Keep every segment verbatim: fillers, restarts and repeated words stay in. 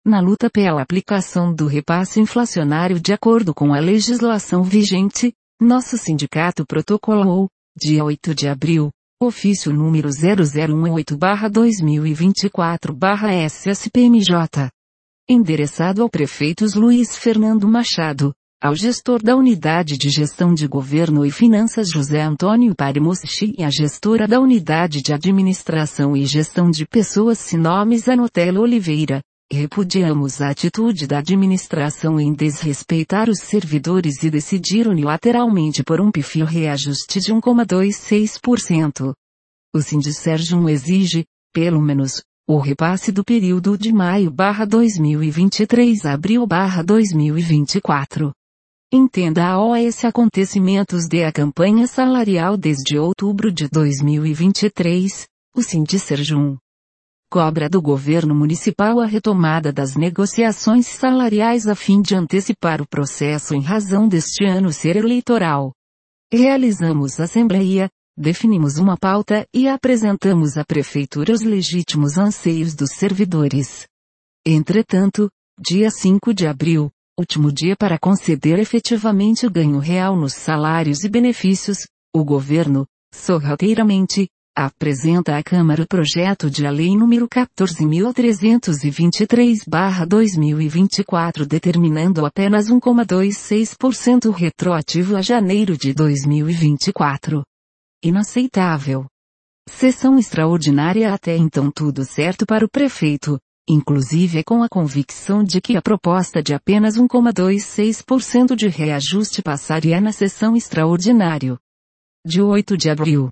Na luta pela aplicação do repasse inflacionário de acordo com a legislação vigente, nosso sindicato protocolou, dia oito de abril, ofício número zero zero um oito barra dois mil e vinte e quatro barra S S P M J, endereçado ao prefeito Luiz Fernando Machado, ao gestor da Unidade de Gestão de Governo e Finanças José Antônio Parimuschi e à gestora da Unidade de Administração e Gestão de Pessoas Sinomes Anotela Oliveira. Repudiamos a atitude da administração em desrespeitar os servidores e decidir unilateralmente por um pífio reajuste de um vírgula vinte e seis por cento. O Sindicerjum exige, pelo menos, o repasse do período de maio barra dois mil e vinte e três a abril barra dois mil e vinte e quatro. Entenda a O S acontecimentos de a campanha salarial desde outubro de dois mil e vinte e três, o Sindicerjum cobra do governo municipal a retomada das negociações salariais a fim de antecipar o processo em razão deste ano ser eleitoral. Realizamos assembleia, definimos uma pauta e apresentamos à prefeitura os legítimos anseios dos servidores. Entretanto, dia cinco de abril, último dia para conceder efetivamente ganho real nos salários e benefícios, o governo, sorrateiramente, apresenta à Câmara o projeto de lei número quatorze mil trezentos e vinte e três barra dois mil e vinte e quatro determinando apenas um vírgula vinte e seis por cento retroativo a janeiro de dois mil e vinte e quatro. Inaceitável. Sessão extraordinária até então tudo certo para o prefeito, inclusive com a convicção de que a proposta de apenas um vírgula vinte e seis por cento de reajuste passaria na sessão extraordinária. De oito de abril.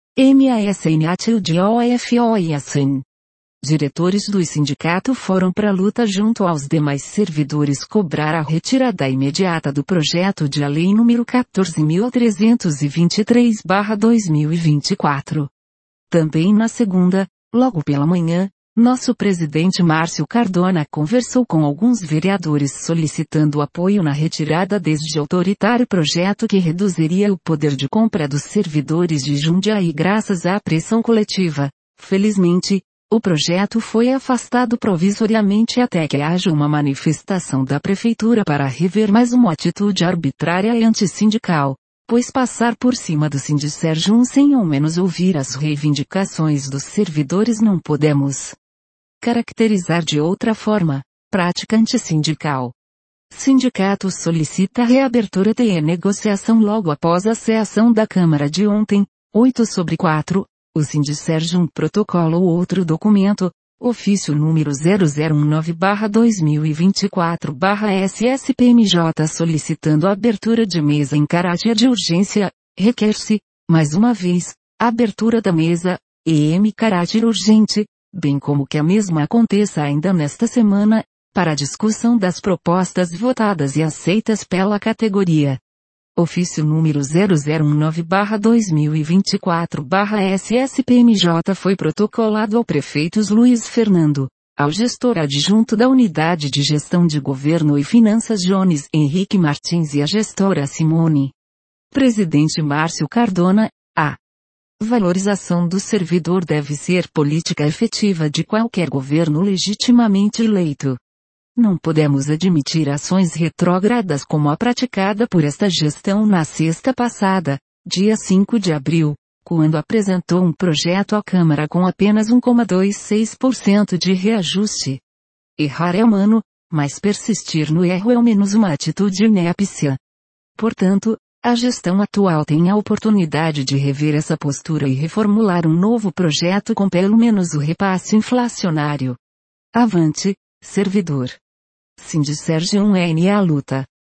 M A S N A T L de O F O I A S N. Diretores do sindicato foram para a luta junto aos demais servidores cobrar a retirada imediata do projeto de lei número quatorze mil trezentos e vinte e três barra dois mil e vinte e quatro. Também na segunda, logo pela manhã, nosso presidente Márcio Cardona conversou com alguns vereadores solicitando apoio na retirada deste autoritário projeto que reduziria o poder de compra dos servidores de Jundiaí graças à pressão coletiva. Felizmente, o projeto foi afastado provisoriamente até que haja uma manifestação da prefeitura para rever mais uma atitude arbitrária e antissindical, pois passar por cima do Sindicerjum sem ao menos ouvir as reivindicações dos servidores não podemos caracterizar de outra forma, prática antissindical. Sindicato solicita reabertura de negociação logo após a sessão da Câmara de ontem, oito sobre quatro, o Sindicerjum protocolo outro documento, ofício número zero zero um nove barra dois mil e vinte e quatro barra S S P M J solicitando a abertura de mesa em caráter de urgência, requer-se, mais uma vez, a abertura da mesa, em caráter urgente, bem como que a mesma aconteça ainda nesta semana, para a discussão das propostas votadas e aceitas pela categoria. Ofício número zero zero um nove barra dois mil e vinte e quatro barra S S P M J foi protocolado ao prefeito Luiz Fernando, ao gestor adjunto da Unidade de Gestão de Governo e Finanças Jones Henrique Martins e à gestora Simone. Presidente Márcio Cardona, a valorização do servidor deve ser política efetiva de qualquer governo legitimamente eleito. Não podemos admitir ações retrógradas como a praticada por esta gestão na sexta passada, dia cinco de abril, quando apresentou um projeto à Câmara com apenas um vírgula vinte e seis por cento de reajuste. Errar é humano, mas persistir no erro é ao menos uma atitude inépcia. Portanto, a gestão atual tem a oportunidade de rever essa postura e reformular um novo projeto com pelo menos o repasse inflacionário. Avante, servidor. Sindicerjum N A luta.